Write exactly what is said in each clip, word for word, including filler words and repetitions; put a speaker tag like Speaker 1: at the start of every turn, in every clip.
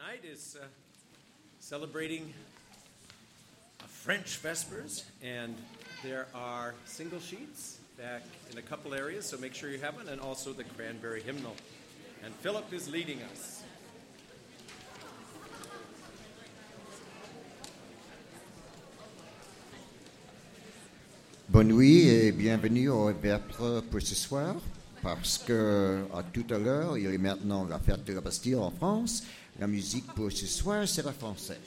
Speaker 1: tonight is uh, celebrating a French Vespers, and there are single sheets back in a couple areas, so make sure you have one, and also the Cranberry Hymnal. And Philip is leading us.
Speaker 2: Bonne nuit et bienvenue au Vêpres pour ce soir, parce que à tout à l'heure, il est maintenant la fête de la Bastille en France. La musique pour ce soir, c'est la française.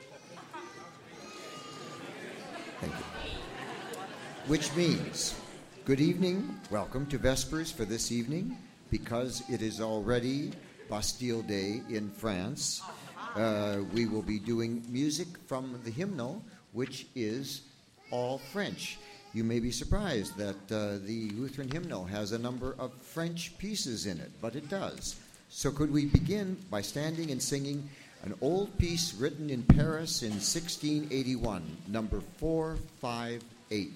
Speaker 2: Thank you. Which means, good evening, welcome to Vespers for this evening, because it is already Bastille Day in France. Uh, we will be doing music from the hymnal, which is all French. You may be surprised that uh, the Lutheran hymnal has a number of French pieces in it, but it does. So could we begin by standing and singing an old piece written in Paris in sixteen eighty-one, number four five eight.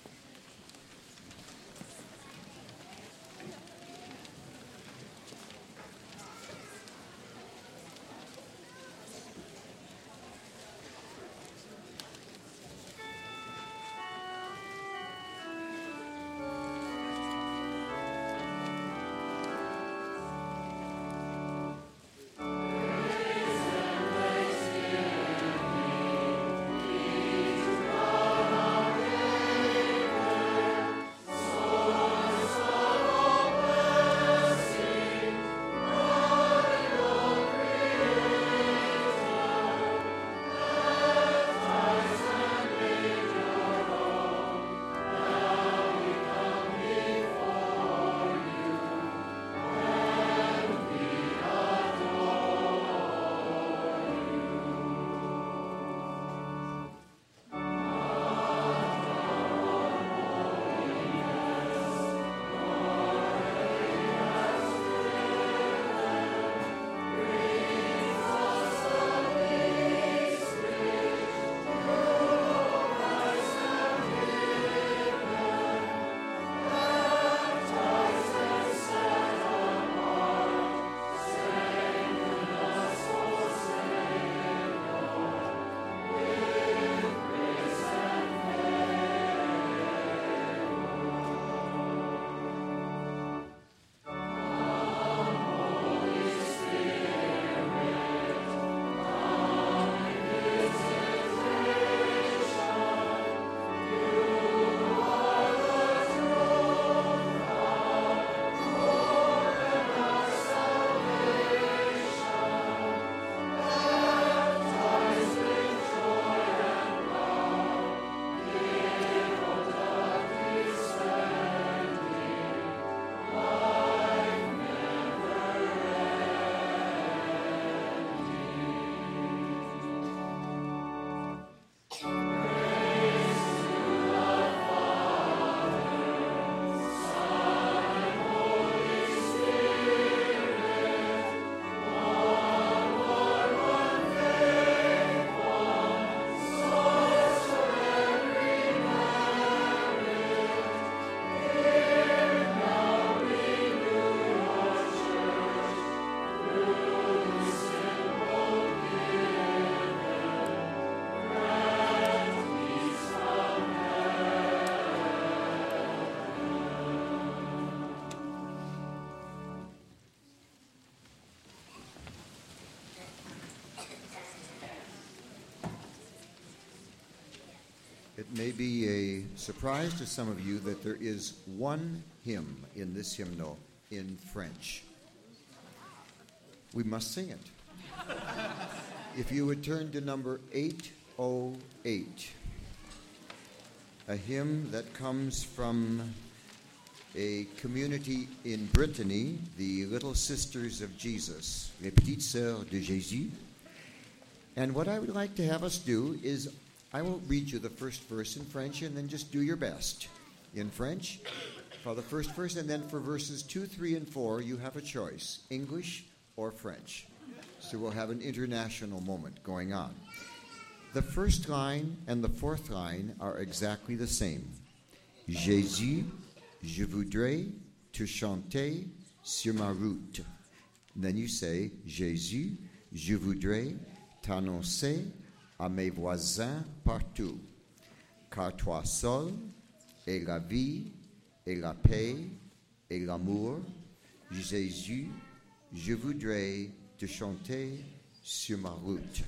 Speaker 2: It may be a surprise to some of you that there is one hymn in this hymnal in French. We must sing it. If you would turn to number eight oh eight, a hymn that comes from a community in Brittany, the Little Sisters of Jesus, les Petites Sœurs de Jésus. And what I would like to have us do is I will read you the first verse in French and then just do your best in French for the first verse, and then for verses two, three, and four, you have a choice, English or French. So we'll have an international moment going on. The first line and the fourth line are exactly the same. Jésus, je voudrais te chanter sur ma route. And then you say, Jésus, je voudrais t'annoncer à mes voisins partout, car toi seul est la vie et la paix et l'amour. Jésus, je voudrais te chanter sur ma route.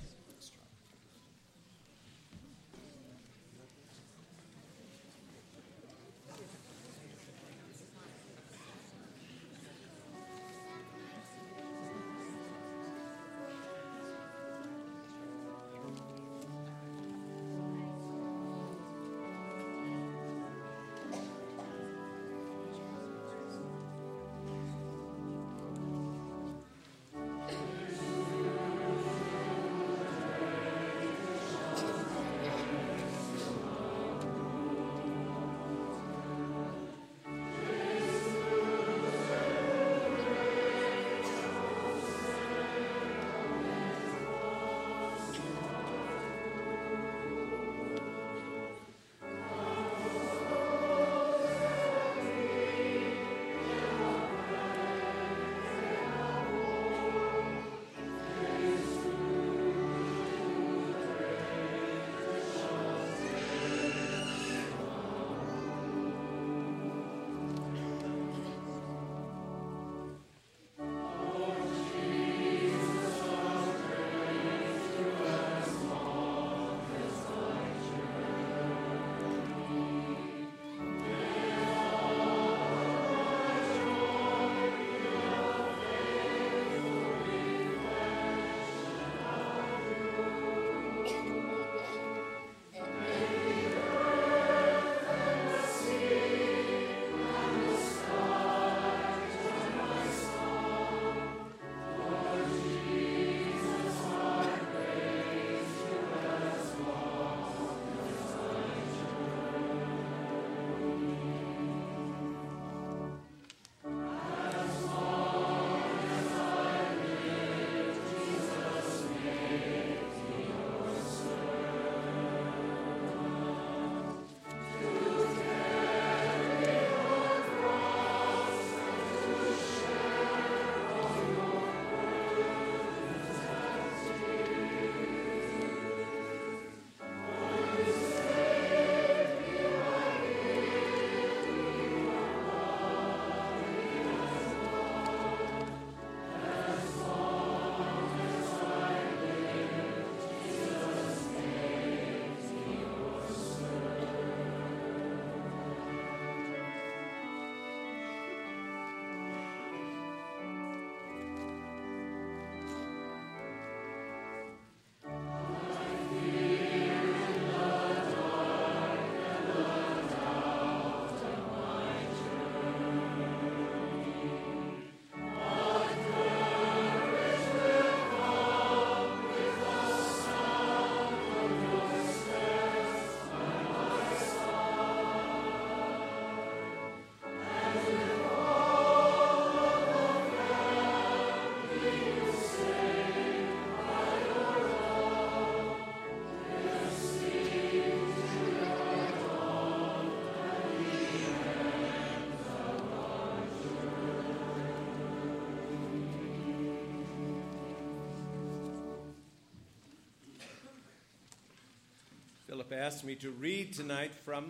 Speaker 1: Philip asked me to read tonight from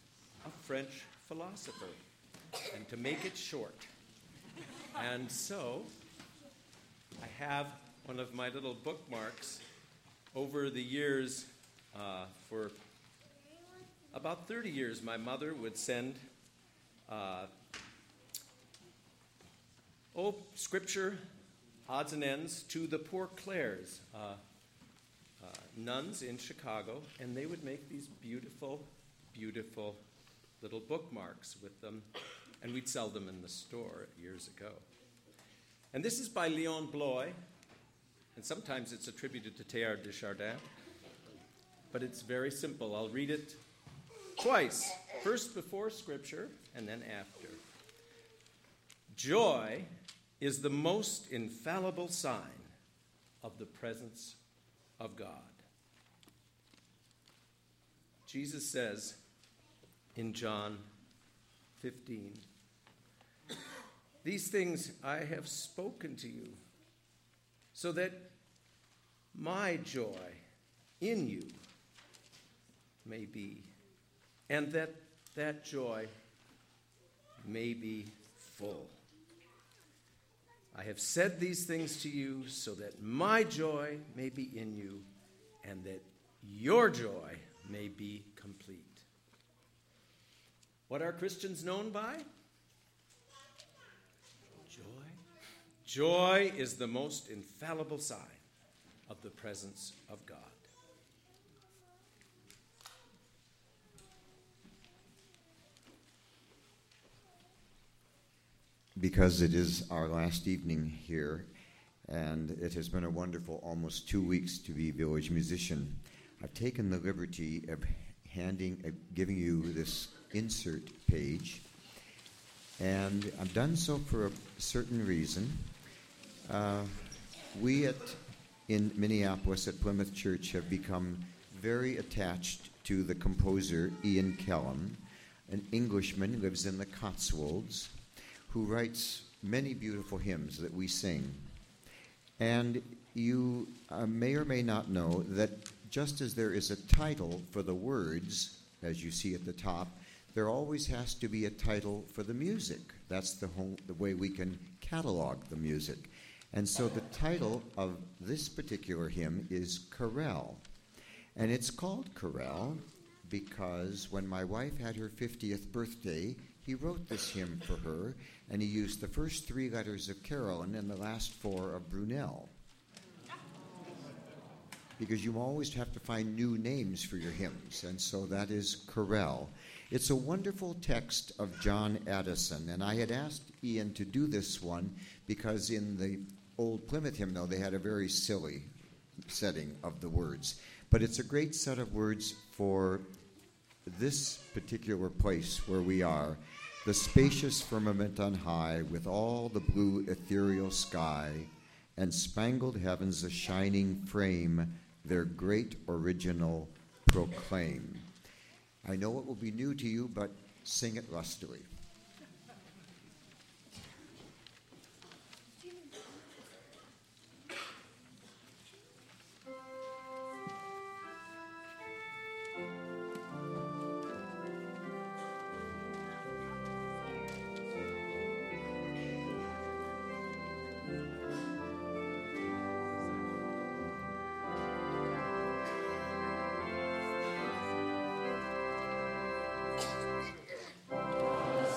Speaker 1: a French philosopher and to make it short. And so I have one of my little bookmarks. Over the years, uh, for about thirty years, my mother would send uh, oh, scripture, odds and ends, to the Poor Clares, uh, uh, nuns in Chicago, and they would make these beautiful, beautiful little bookmarks with them, and we'd sell them in the store years ago. And this is by Leon Bloy, and sometimes it's attributed to Teilhard de Chardin, but it's very simple. I'll read it twice, first before Scripture and then after. Joy is the most infallible sign of the presence of God. Jesus says in John fifteen, "These things I have spoken to you, so that my joy in you may be, and that that joy may be full. I have said these things to you so that my joy may be in you and that your joy may be complete. What are Christians known by? Joy. Joy is the most infallible sign of the presence of God.
Speaker 2: Because it is our last evening here, and it has been a wonderful almost two weeks to be village musician, I've taken the liberty of handing, uh, giving you this insert page, and I've done so for a certain reason. Uh, we at in Minneapolis at Plymouth Church have become very attached to the composer Ian Kellum, an Englishman who lives in the Cotswolds, who writes many beautiful hymns that we sing. And you uh, may or may not know that just as there is a title for the words, as you see at the top, there always has to be a title for the music. That's the, whole, the way we can catalog the music. And so the title of this particular hymn is Chorale. And it's called Chorale because when my wife had her fiftieth birthday, he wrote this hymn for her, and he used the first three letters of Carolyn and the last four of Brunel. Because you always have to find new names for your hymns, and so that is Chorale. It's a wonderful text of John Addison, and I had asked Ian to do this one because in the old Plymouth hymnal they had a very silly setting of the words. But it's a great set of words for this particular place where we are. The spacious firmament on high, with all the blue ethereal sky, and spangled heavens a shining frame, their great original proclaim. I know it will be new to you, but sing it lustily.
Speaker 3: Thank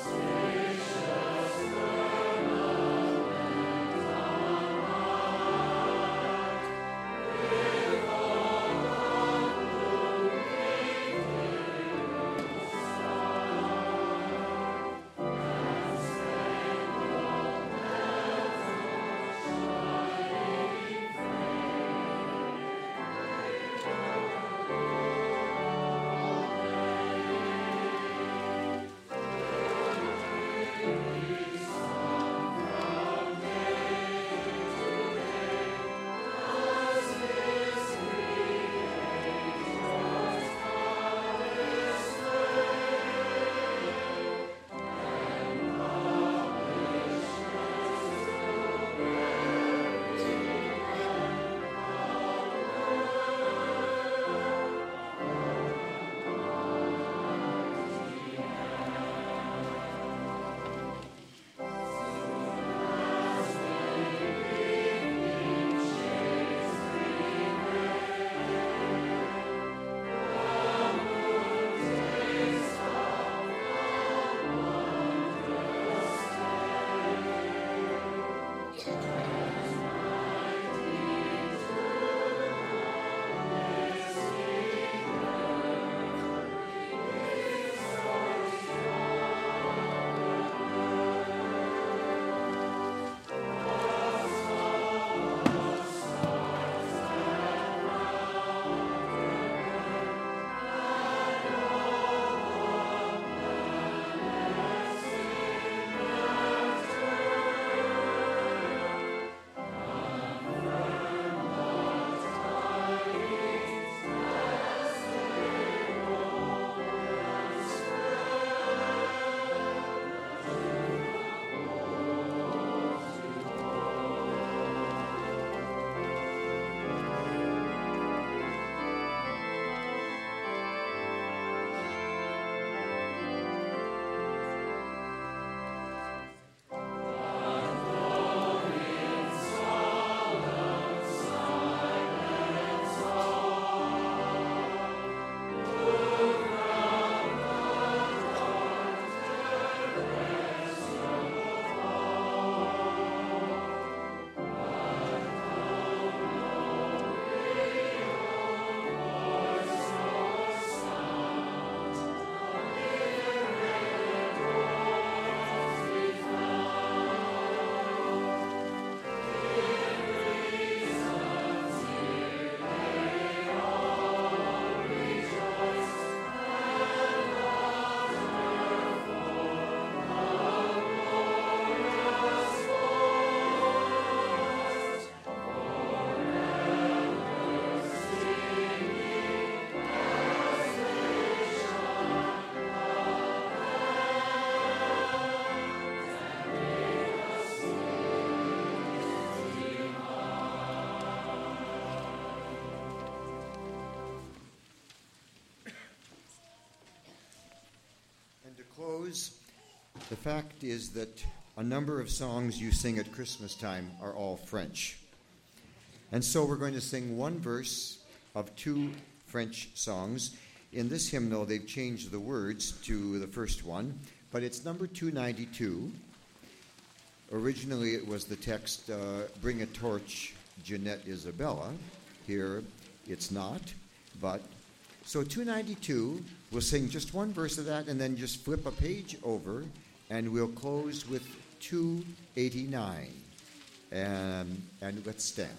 Speaker 2: close, the fact is that a number of songs you sing at Christmas time are all French. And so we're going to sing one verse of two French songs. In this hymnal, they've changed the words to the first one, but it's number two ninety-two. Originally, it was the text, uh, Bring a Torch, Jeanette Isabella. Here, it's not, but... So two ninety-two, we'll sing just one verse of that and then just flip a page over, and we'll close with two eighty-nine. And, and let's stand.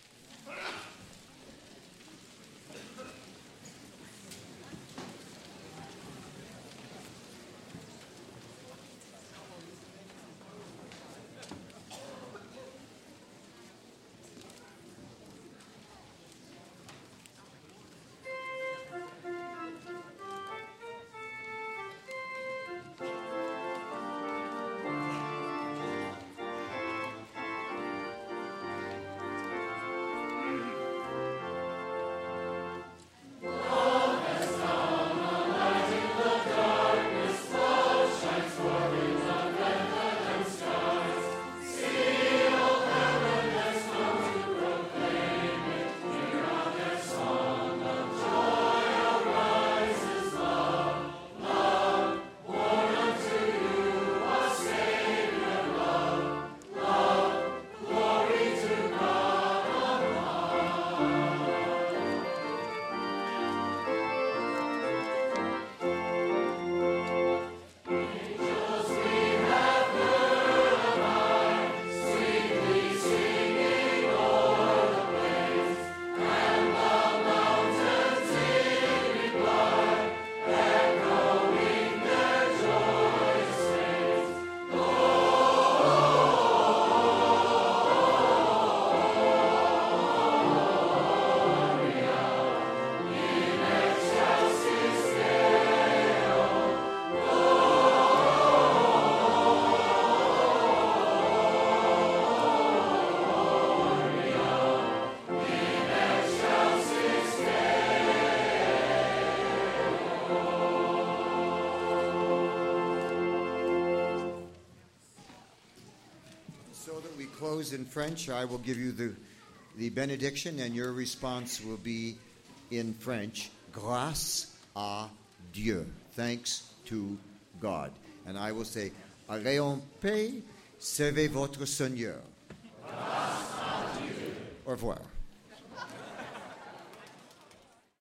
Speaker 2: Close in French. I will give you the, the benediction, and your response will be in French. Grâce à Dieu. Thanks to God. And I will say, allez en paix, servez votre Seigneur. Grâce à Dieu. Au revoir.